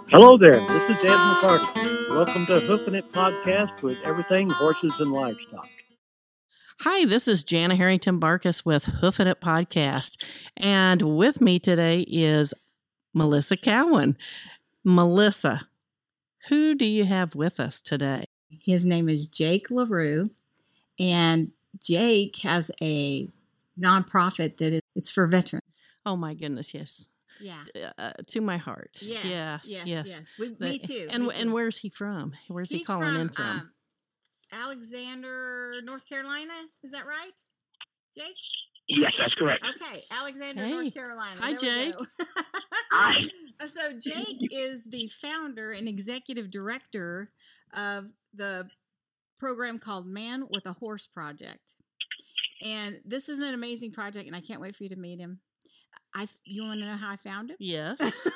Hello there, this is Ed McCarty. Welcome to Hoofing It Podcast with everything horses and livestock. Hi, this is Jana Harrington Barkus with Hoofing It Podcast. And with me today is Melissa Cowan. Melissa, who do you have with us today? His name is Jake LaRue, and Jake has a nonprofit that it's for veterans. Oh my goodness, yes. Yeah. To my heart. Yes. Me too. And where's he from? Where's he calling in from? Alexander, North Carolina. Is that right, Jake? Yes, that's correct. Okay, Alexander, North Carolina. Hi, Jake. Hi. So Jake is the founder and executive director of the program called Man with a Horse Project. And this is an amazing project, and I can't wait for you to meet him. You want to know how I found him? Yes.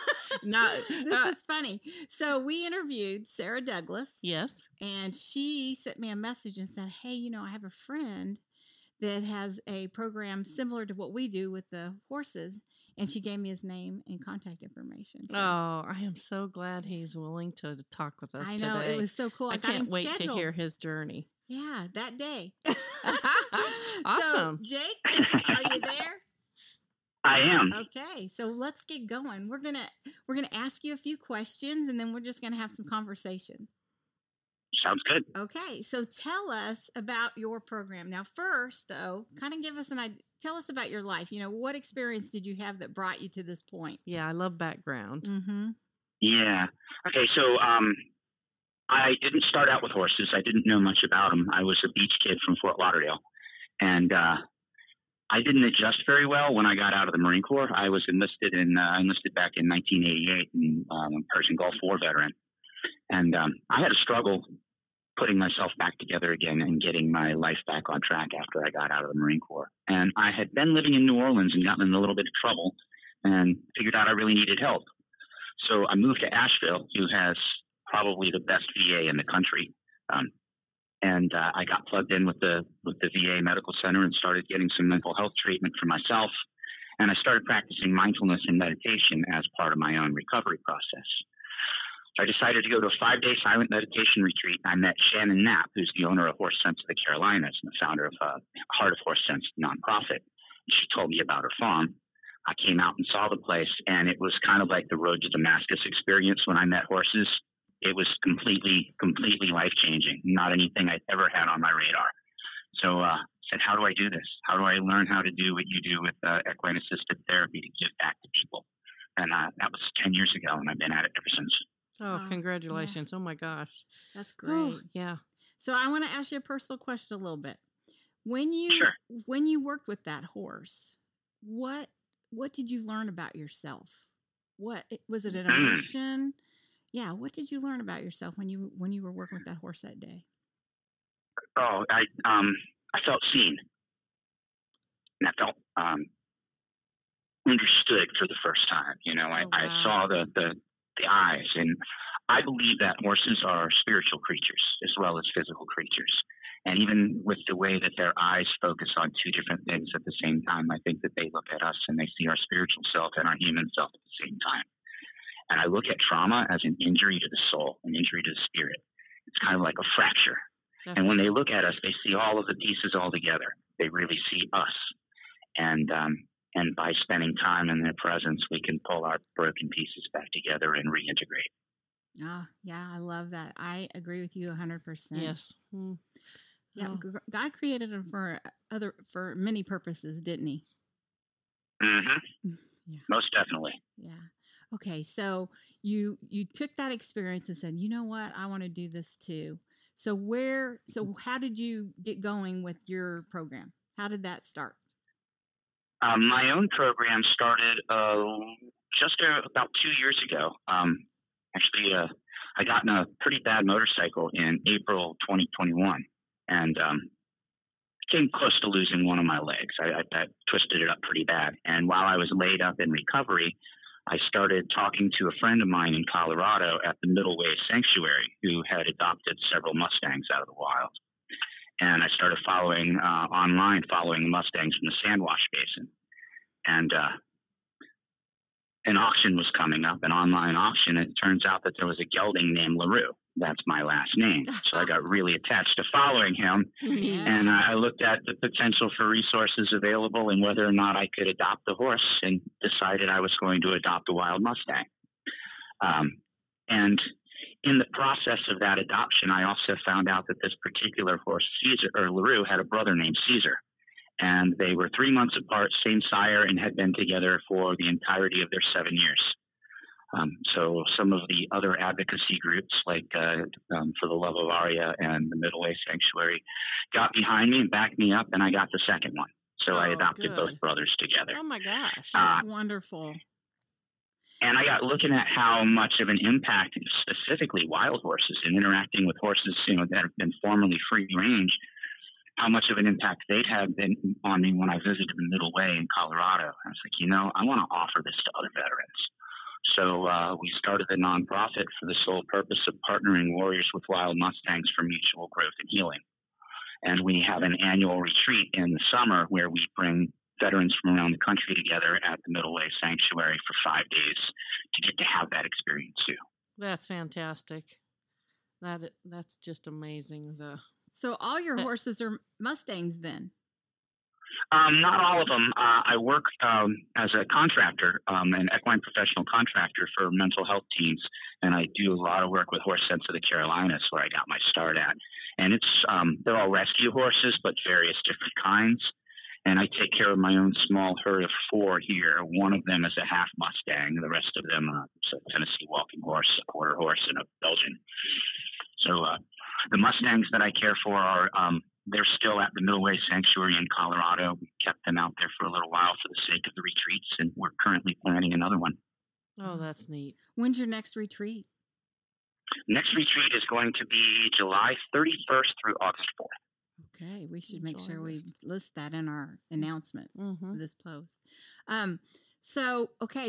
This is funny. So we interviewed Sarah Douglas. Yes. And she sent me a message and said, hey, I have a friend that has a program similar to what we do with the horses. And she gave me his name and contact information. So. Oh, I am so glad he's willing to talk with us today. I know, it was so cool. I can't wait to hear his journey. Yeah, that day. Awesome. So, Jake, are you there? I am. Okay, so let's get going. We're gonna ask you a few questions, and then we're just gonna have some conversation. Sounds good. Okay, so tell us about your program. Now, first, though, kind of give us an idea. Tell us about your life. What experience did you have that brought you to this point? Yeah, I love background. Mm-hmm. Yeah. Okay, so I didn't start out with horses. I didn't know much about them. I was a beach kid from Fort Lauderdale, and I didn't adjust very well when I got out of the Marine Corps. I was enlisted back in 1988, and Persian Gulf War veteran, and I had a struggle putting myself back together again and getting my life back on track after I got out of the Marine Corps. And I had been living in New Orleans and gotten in a little bit of trouble and figured out I really needed help. So I moved to Asheville, who has probably the best VA in the country. And I got plugged in with the VA Medical Center and started getting some mental health treatment for myself. And I started practicing mindfulness and meditation as part of my own recovery process. So I decided to go to a 5-day silent meditation retreat. I met Shannon Knapp, who's the owner of Horse Sense of the Carolinas and the founder of Heart of Horse Sense nonprofit. She told me about her farm. I came out and saw the place, and it was kind of like the Road to Damascus experience when I met horses. It was completely life-changing, not anything I'd ever had on my radar. So I said, how do I do this? How do I learn how to do what you do with equine-assisted therapy to give back to people? And that was 10 years ago, and I've been at it ever since. Oh, congratulations. Yeah. Oh, my gosh. That's great. Oh, yeah. So I want to ask you a personal question a little bit. When you worked with that horse, what did you learn about yourself? What was it, an emotion? Yeah, what did you learn about yourself when you were working with that horse that day? Oh, I felt seen, and I felt understood for the first time. I saw the eyes, and I believe that horses are spiritual creatures as well as physical creatures. And even with the way that their eyes focus on two different things at the same time, I think that they look at us and they see our spiritual self and our human self at the same time. And I look at trauma as an injury to the soul, an injury to the spirit. It's kind of like a fracture. Definitely. And when they look at us, they see all of the pieces all together. They really see us. And by spending time in their presence, we can pull our broken pieces back together and reintegrate. Oh, yeah, I love that. I agree with you 100%. Yes. Mm. Yeah, God created them for many purposes, didn't he? Mm-hmm. Yeah. Most definitely. Yeah. Okay, so you took that experience and said, you know what, I want to do this too. So how did you get going with your program? How did that start? My own program started just about 2 years ago. Actually, I got in a pretty bad motorcycle in April 2021, and came close to losing one of my legs. I twisted it up pretty bad. And while I was laid up in recovery, I started talking to a friend of mine in Colorado at the Middle Way Sanctuary who had adopted several Mustangs out of the wild. And I started following the Mustangs from the Sandwash Basin. And an auction was coming up, an online auction. It turns out that there was a gelding named LaRue. That's my last name. So I got really attached to following him. And I looked at the potential for resources available and whether or not I could adopt the horse, and decided I was going to adopt a wild Mustang. And in the process of that adoption, I also found out that this particular horse, Caesar, or LaRue, had a brother named Caesar. And they were 3 months apart, same sire, and had been together for the entirety of their 7 years. So some of the other advocacy groups, like For the Love of Aria and the Middle Way Sanctuary, got behind me and backed me up, and I got the second one. So I adopted both brothers together. Oh, my gosh. That's wonderful. And I got looking at how much of an impact, specifically wild horses, and interacting with horses, that have been formerly free range, how much of an impact they'd had been on me when I visited the Middle Way in Colorado. I was like, I want to offer this to other veterans. So we started a nonprofit for the sole purpose of partnering warriors with wild Mustangs for mutual growth and healing. And we have an annual retreat in the summer where we bring veterans from around the country together at the Middle Way Sanctuary for 5 days to get to have that experience too. That's fantastic. That's just amazing. So all your horses are Mustangs then? Not all of them. I work as a contractor, an equine professional contractor for mental health teams, and I do a lot of work with Horse Sense of the Carolinas, where I got my start at. And it's they're all rescue horses, but various different kinds. And I take care of my own small herd of 4 here. One of them is a half Mustang. The rest of them are a Tennessee walking horse, a quarter horse, and a Belgian. So the Mustangs that I care for are they're still at the Middle Way Sanctuary in Colorado. We kept them out there for a little while for the sake of the retreats, and we're currently planning another one. Oh, that's neat. When's your next retreat? Next retreat is going to be July 31st through August 4th. Okay, we should make sure we list that in our announcement for this post. So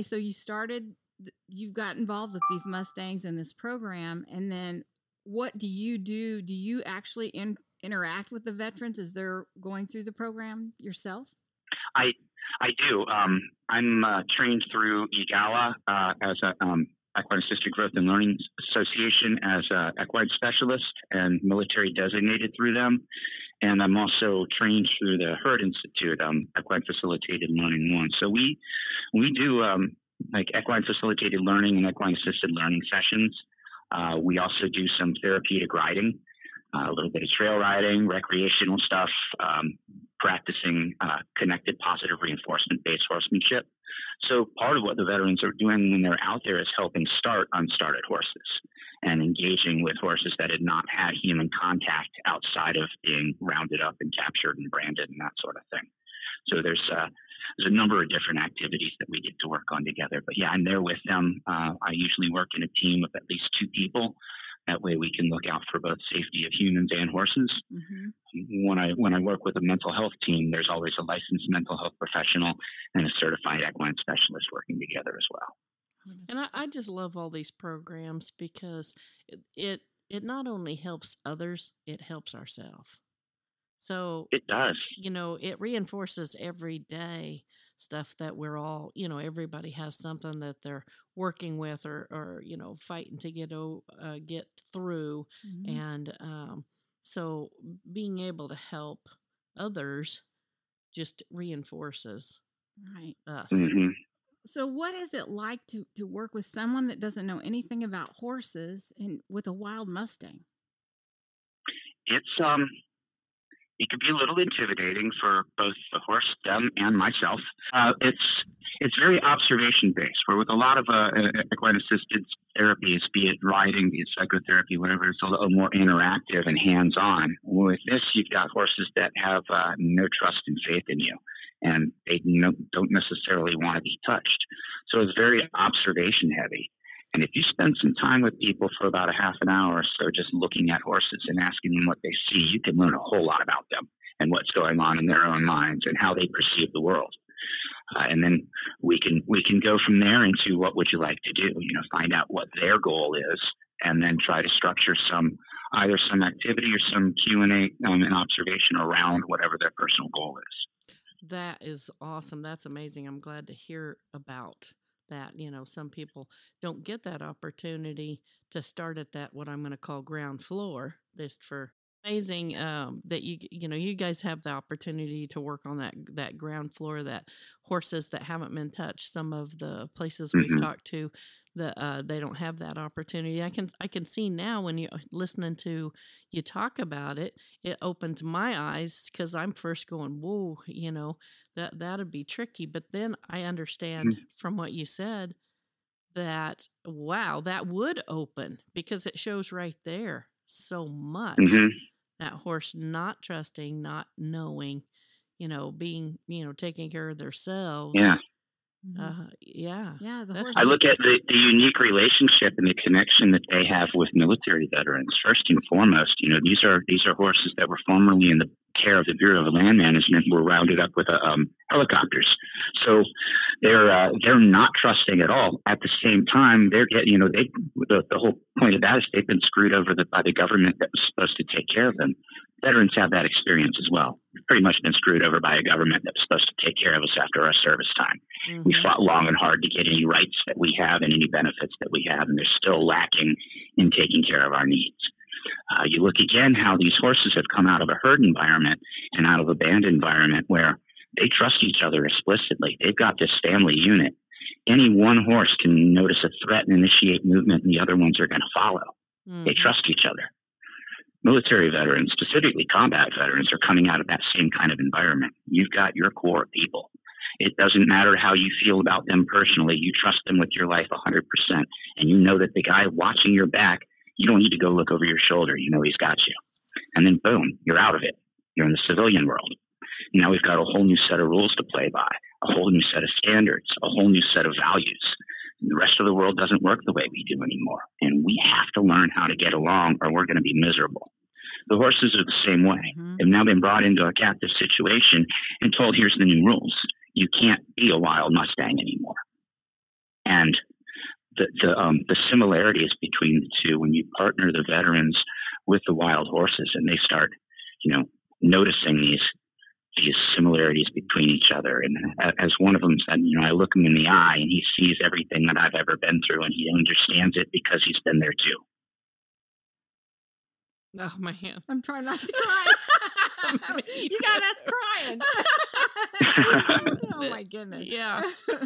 you got involved with these Mustangs in this program, and then what do you do? Do you actually interact with the veterans as they're going through the program yourself? I do. I'm trained through EGALA as a Equine Assisted Growth and Learning Association as an equine specialist and military designated through them. And I'm also trained through the Herd Institute, Equine Facilitated Learning 1. So we do like equine facilitated learning and equine assisted learning sessions. We also do some therapeutic riding, a little bit of trail riding, recreational stuff, practicing connected positive reinforcement-based horsemanship. So part of what the veterans are doing when they're out there is helping start unstarted horses and engaging with horses that had not had human contact outside of being rounded up and captured and branded and that sort of thing. So there's a number of different activities that we get to work on together. But yeah, I'm there with them. I usually work in a team of at least 2 people. That way we can look out for both safety of humans and horses. Mm-hmm. When I work with a mental health team, there's always a licensed mental health professional and a certified equine specialist working together as well. And I just love all these programs because it not only helps others, it helps ourselves. So it does. It reinforces every day stuff that we're all, everybody has something that they're working with or fighting to get through. Mm-hmm. And so being able to help others just reinforces us. Mm-hmm. So what is it like to work with someone that doesn't know anything about horses and with a wild Mustang? It could be a little intimidating for both the horse, them, and myself. It's very observation based. Where with a lot of equine assisted therapies, be it riding, be it psychotherapy, whatever, it's a little more interactive and hands on. With this, you've got horses that have no trust and faith in you, and they don't necessarily want to be touched. So it's very observation heavy. And if you spend some time with people for about a half an hour or so just looking at horses and asking them what they see, you can learn a whole lot about them and what's going on in their own minds and how they perceive the world. And then we can go from there into what would you like to do, find out what their goal is and then try to structure either some activity or some Q&A and observation around whatever their personal goal is. That is awesome. That's amazing. I'm glad to hear about that, some people don't get that opportunity to start at that, what I'm going to call ground floor. This for amazing that you guys have the opportunity to work on that ground floor, that horses that haven't been touched. Some of the places we've talked to, they don't have that opportunity. I can see now when you're listening to you talk about it, it opens my eyes, because I'm first going, whoa, that'd be tricky. But then I understand from what you said that, wow, that would open, because it shows right there so much. That horse not trusting, not knowing, being, taking care of themselves. Yeah. Yeah. The horse. I look at the unique relationship and the connection that they have with military veterans. First and foremost, these are horses that were formerly in the care of the Bureau of Land Management, were rounded up with helicopters. So they're not trusting at all. At the same time, they're getting, the whole point of that is they've been screwed over by the government that was supposed to take care of them. Veterans have that experience as well. We've pretty much been screwed over by a government that was supposed to take care of us after our service time. We fought long and hard to get any rights that we have and any benefits that we have, and they're still lacking in taking care of our needs. You look again how these horses have come out of a herd environment and out of a band environment where they trust each other explicitly. They've got this family unit. Any one horse can notice a threat and initiate movement, and the other ones are going to follow. They trust each other. Military veterans, specifically combat veterans, are coming out of that same kind of environment. You've got your core people. It doesn't matter how you feel about them personally. You trust them with your life 100%. And you know that the guy watching your back, you don't need to go look over your shoulder. You know he's got you. And then boom, you're out of it. You're in the civilian world. Now we've got a whole new set of rules to play by, a whole new set of standards, a whole new set of values. And the rest of the world doesn't work the way we do anymore. And we have to learn how to get along, or we're going to be miserable. The horses are the same way. They've now been brought into a captive situation and told, here's the new rules. You can't be a wild Mustang anymore. And the similarities between the two, when you partner the veterans with the wild horses and they start, noticing these similarities between each other. And as one of them said, I look him in the eye and he sees everything that I've ever been through, and he understands it because he's been there too. Oh, my hand. I'm trying not to cry. You got us crying. Oh, my goodness. Yeah.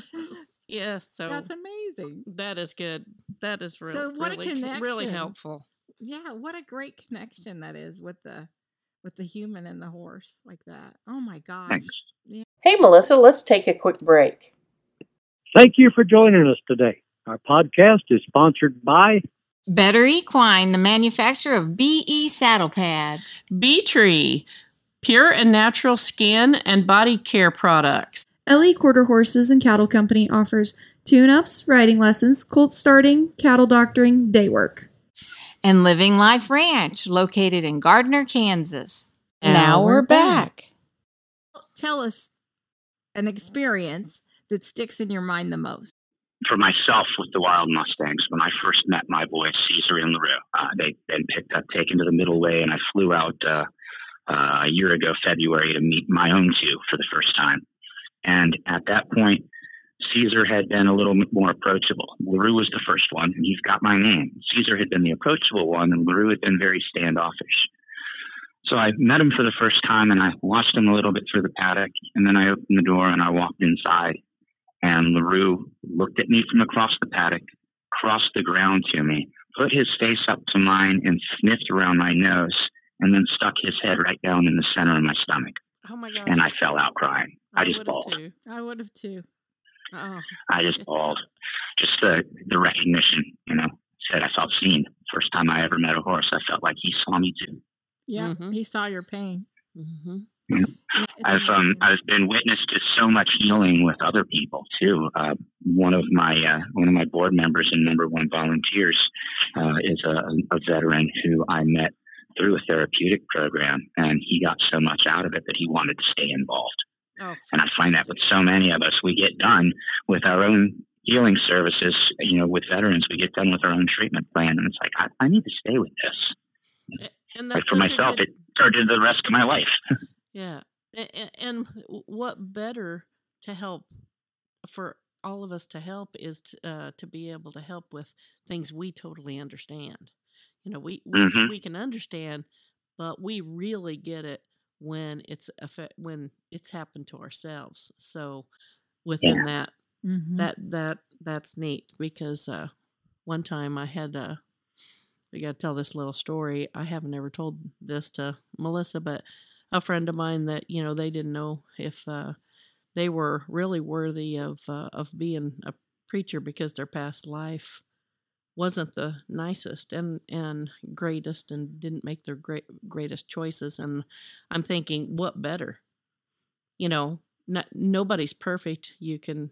Yeah. So that's amazing. That is good. That is so what really, a connection. Really helpful. Yeah. What a great connection that is with the human and the horse like that. Oh, my gosh. Thanks. Yeah. Hey, Melissa, let's take a quick break. Thank you for joining us today. Our podcast is sponsored by Better Equine, the manufacturer of BE saddle pads. B-Tree, pure and natural skin and body care products. LE Quarter Horses and Cattle Company offers tune-ups, riding lessons, colt starting, cattle doctoring, day work. And Living Life Ranch, located in Gardner, Kansas. Now we're back. Tell us an experience that sticks in your mind the most. For myself, with the Wild Mustangs, when I first met my boys, Caesar and LaRue, they'd been taken to the Middle Way, and I flew out a year ago, February, to meet my own two for the first time. And at that point, Caesar had been a little more approachable. LaRue was the first one, and he's got my name. Caesar had been the approachable one, and LaRue had been very standoffish. So I met him for the first time, and I watched him a little bit through the paddock, and then I opened the door, and I walked inside. And LaRue looked at me from across the paddock, crossed the ground to me, put his face up to mine and sniffed around my nose, and then stuck his head right down in the center of my stomach. Oh, my gosh. And I fell out crying. I just bawled. I would have too. Oh, I just bawled. Just the recognition, said I felt seen. First time I ever met a horse, I felt like he saw me too. Yeah, he saw your pain. Mm-hmm. Yeah, I've been witness to so much healing with other people too. One of my board members and number one volunteers is a veteran who I met through a therapeutic program, and he got so much out of it that he wanted to stay involved. Oh, and I find that with so many of us, we get done with our own healing services. With veterans, we get done with our own treatment plan, and it's like I need to stay with this. And but for myself, it started the rest of my life. Yeah. And what better to help for all of us to help is to be able to help with things we totally understand. You know, we can understand, but we really get it when it's happened to ourselves. So within that, that's neat, because one time I had I got to tell this little story. I haven't ever told this to Melissa, but a friend of mine that, you know, they didn't know if they were really worthy of being a preacher because their past life wasn't the nicest and greatest, and didn't make their greatest choices. And I'm thinking, what better? You know, nobody's perfect. You can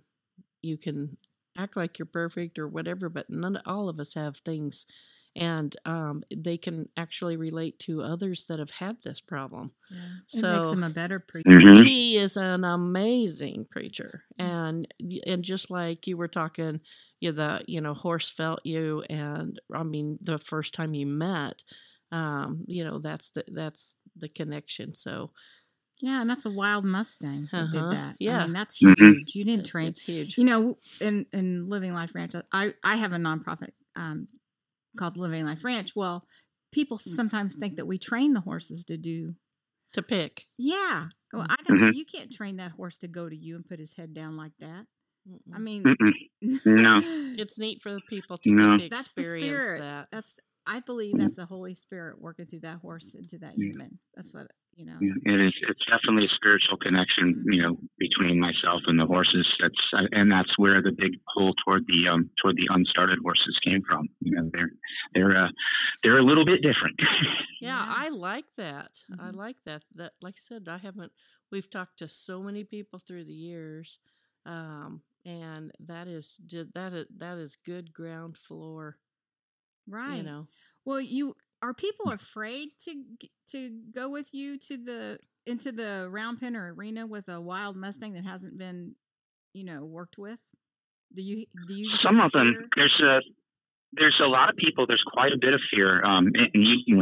act like you're perfect or whatever, but all of us have things, and they can actually relate to others that have had this problem. Yeah. So it makes him a better preacher. He is an amazing preacher, and just like you were talking, horse felt you, and I mean the first time you met, that's the connection. So. Yeah, and that's a wild Mustang that did that. Yeah. I mean, that's huge. You didn't train. It's huge. You know, in Living Life Ranch, I have a nonprofit called Living Life Ranch. Well, people sometimes think that we train the horses to pick. Yeah. Well, I don't. You can't train that horse to go to you and put his head down like that. I mean, no. It's neat for the people to get to experience that's the spirit. that. I believe that's the Holy Spirit working through that horse into that human. That's what, you know. It's definitely a spiritual connection, you know, between myself and the horses. That's where the big pull toward the unstarted horses came from. You know, they're a little bit different. Yeah, I like that. I like that. That, like I said, we've talked to so many people through the years, and that is good ground floor. Right. You know. Well, are people afraid to go with you into the round pen or arena with a wild Mustang that hasn't been, you know, worked with? Do you Some of them, there's a lot of people. There's quite a bit of fear needing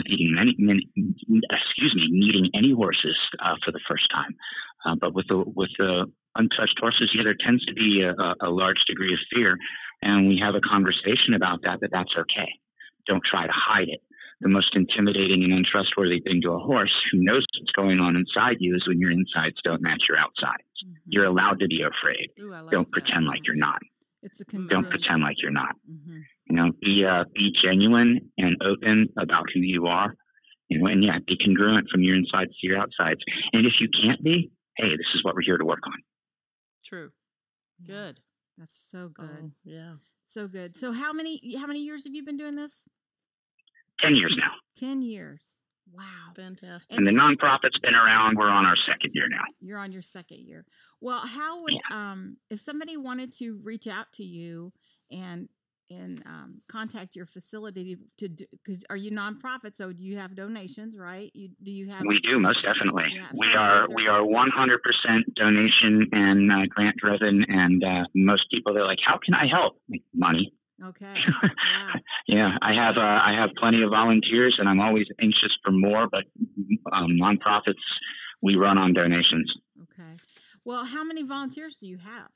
any horses for the first time. But with the untouched horses, there tends to be a large degree of fear, and we have a conversation about that. But that's okay. Don't try to hide it. The most intimidating and untrustworthy thing to a horse who knows what's going on inside you is when your insides don't match your outsides. You're allowed to be afraid. Ooh, I like don't that. Pretend like you're not. It's Don't pretend like you're not. You know, be genuine and open about who you are. You know, and be congruent from your insides to your outsides. And if you can't be, hey, this is what we're here to work on. True. Good. That's so good. Oh, yeah. So good. So how many years have you been doing this? 10 years now. 10 years. Wow. Fantastic. And the nonprofit's been around. We're on our second year now. You're on your second year. Well, how would if somebody wanted to reach out to you and contact your facility to do, because are you nonprofit? So do you have donations, right? Do you have? We do, most definitely. Yeah, we are 100% donation and grant driven, and most people, they're like, "How can I help?" Money. Okay. Yeah, I have plenty of volunteers, and I'm always anxious for more. But nonprofits, we run on donations. Okay. Well, how many volunteers do you have?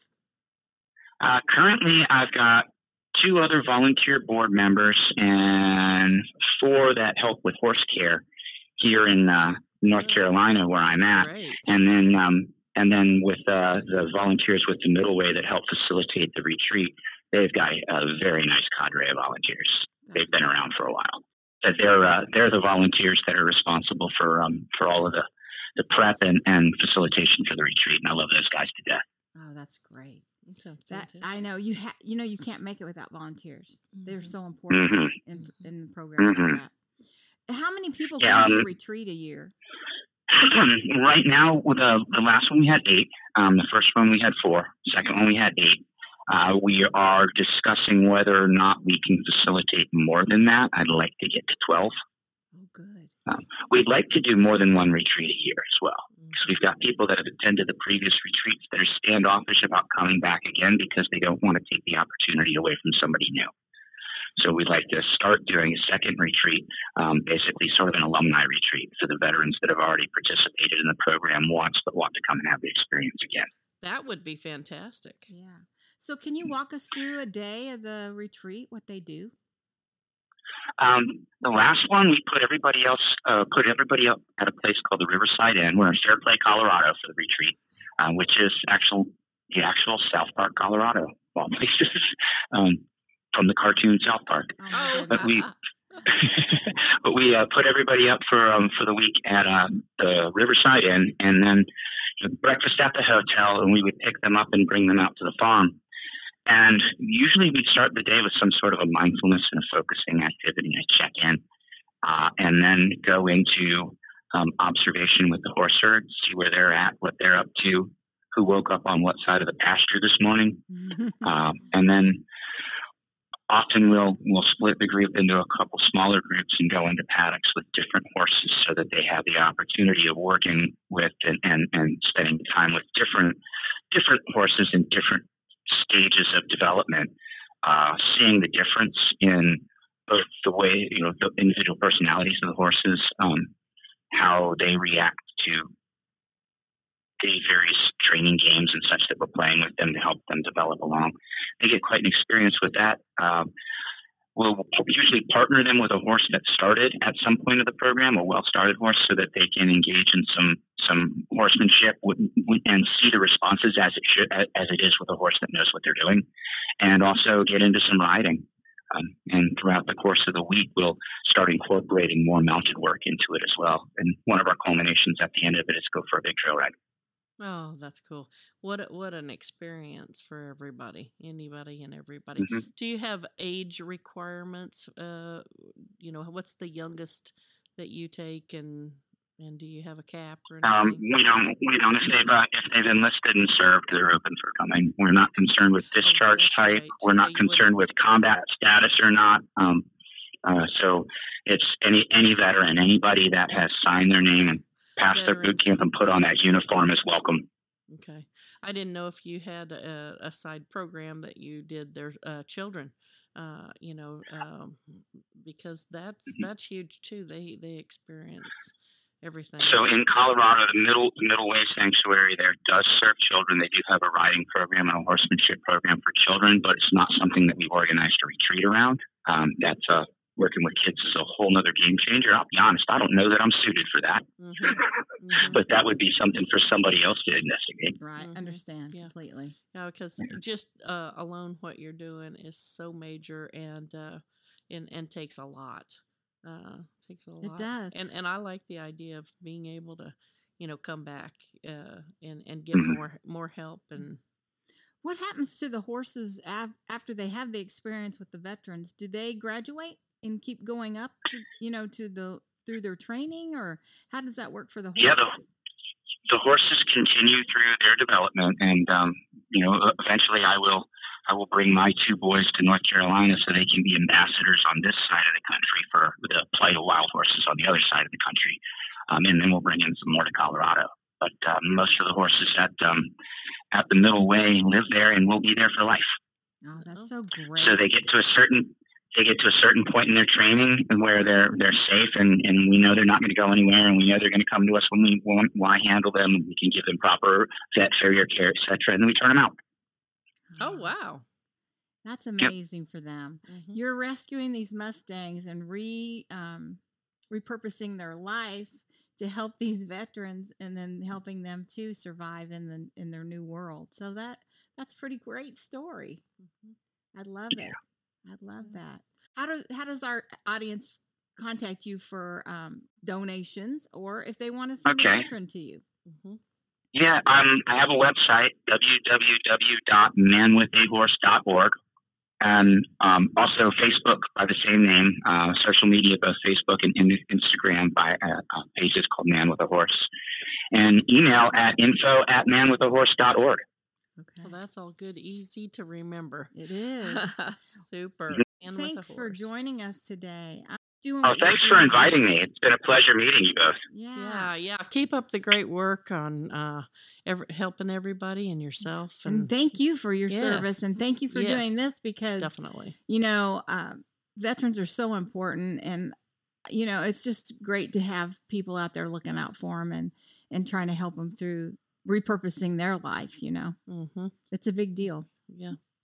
Currently, I've got 2 other volunteer board members and 4 that help with horse care here in North Carolina, where I'm at. Great. And then with the volunteers with the Middle Way that help facilitate the retreat, they've got a very nice cadre of volunteers. They've been around for a while. So they're the volunteers that are responsible for all of the prep and facilitation for the retreat, and I love those guys to death. Oh, that's great. That I know you can't make it without volunteers. They're so important in programs like that. How many people can do a retreat a year? Right now, the last one we had 8. The first one we had 4. Second one we had 8. We are discussing whether or not we can facilitate more than that. I'd like to get to 12. Oh, good. We'd like to do more than one retreat a year as well. Because we've got people that have attended the previous retreats that are standoffish about coming back again because they don't want to take the opportunity away from somebody new. So we'd like to start doing a second retreat, basically sort of an alumni retreat for the veterans that have already participated in the program once but want to come and have the experience again. That would be fantastic. Yeah. So can you walk us through a day of the retreat, what they do? The last one, we put everybody up at a place called the Riverside Inn. We're in Fairplay, Colorado for the retreat, which is the actual South Park, Colorado, of all places, from the cartoon South Park. Oh, but we put everybody up for the week at the Riverside Inn, and then breakfast at the hotel, and we would pick them up and bring them out to the farm. And usually we'd start the day with some sort of a mindfulness and a focusing activity, a check-in, and then go into observation with the horse herd, see where they're at, what they're up to, who woke up on what side of the pasture this morning. And then often we'll split the group into a couple smaller groups and go into paddocks with different horses so that they have the opportunity of working with and spending time with different horses in different stages of development, seeing the difference in both the way, the individual personalities of the horses, how they react to the various training games and such that we're playing with them to help them develop along. They get quite an experience with that. We'll usually partner them with a horse that started at some point of the program, a well-started horse, so that they can engage in some horsemanship and see the responses as it is with a horse that knows what they're doing, and also get into some riding. And throughout the course of the week, we'll start incorporating more mounted work into it as well. And one of our culminations at the end of it is go for a big trail ride. Oh, that's cool. What an experience for anybody and everybody. Mm-hmm. Do you have age requirements? What's the youngest that you take, and do you have a cap or anything? We don't. If they've enlisted and served, they're open for coming. We're not concerned with discharge type. Right. We're not concerned with combat status or not. So it's any veteran, anybody that has signed their name and passed their boot camp and put on that uniform is welcome. Okay. I didn't know if you had a side program that you did their children, because that's huge too. They experience everything. So in Colorado, the Middle Way Sanctuary there does serve children. They do have a riding program and a horsemanship program for children, but it's not something that we've organized a retreat around. That's working with kids is a whole nother game changer. I'll be honest, I don't know that I'm suited for that. But that would be something for somebody else to investigate. Right, understand completely. Yeah, because just alone what you're doing is so major and takes a lot. It does. And I like the idea of being able to, come back and get more help. And what happens to the horses after they have the experience with the veterans? Do they graduate and keep going up to, through their training, or how does that work for the horse? Yeah, the horses continue through their development, and eventually I will bring my two boys to North Carolina so they can be ambassadors on this side of the country for the plight of wild horses on the other side of the country, and then we'll bring in some more to Colorado. But most of the horses at the Middle Way live there and will be there for life. Oh, that's so great. So they get to a certain point in their training where they're safe, and we know they're not going to go anywhere, and we know they're going to come to us when we want to handle them, and we can give them proper vet farrier care, etc., and then we turn them out. Oh, wow. That's amazing for them. Mm-hmm. You're rescuing these Mustangs and repurposing their life to help these veterans, and then helping them to survive in their new world. So that's a pretty great story. Mm-hmm. I love it. I love that. How does our audience contact you for donations, or if they want to send a veteran to you? Mm-hmm. Yeah, I have a website, www.manwithahorse.org, and also Facebook by the same name, social media, both Facebook and Instagram by pages called Man with a Horse, and email at info@manwithahorse.org. Okay. Well, that's all good, easy to remember. It is. Super. Thanks for joining us today. Thanks for inviting me. It's been a pleasure meeting you both. Yeah. Keep up the great work on helping everybody and yourself. And thank you for your service, and thank you for doing this, because definitely, veterans are so important, and it's just great to have people out there looking out for them and trying to help them through repurposing their life. Mm-hmm. It's a big deal. Yeah.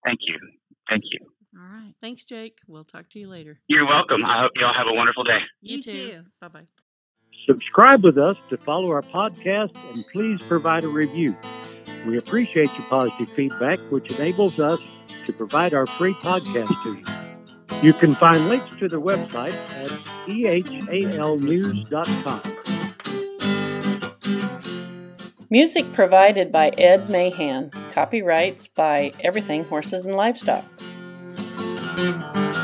Thank you. Thank you. All right. Thanks, Jake. We'll talk to you later. You're welcome. I hope you all have a wonderful day. You too. Bye-bye. Subscribe with us to follow our podcast, and please provide a review. We appreciate your positive feedback, which enables us to provide our free podcast to you. You can find links to their website at ehalnews.com. Music provided by Ed Mahan. Copyrights by Everything Horses and Livestock.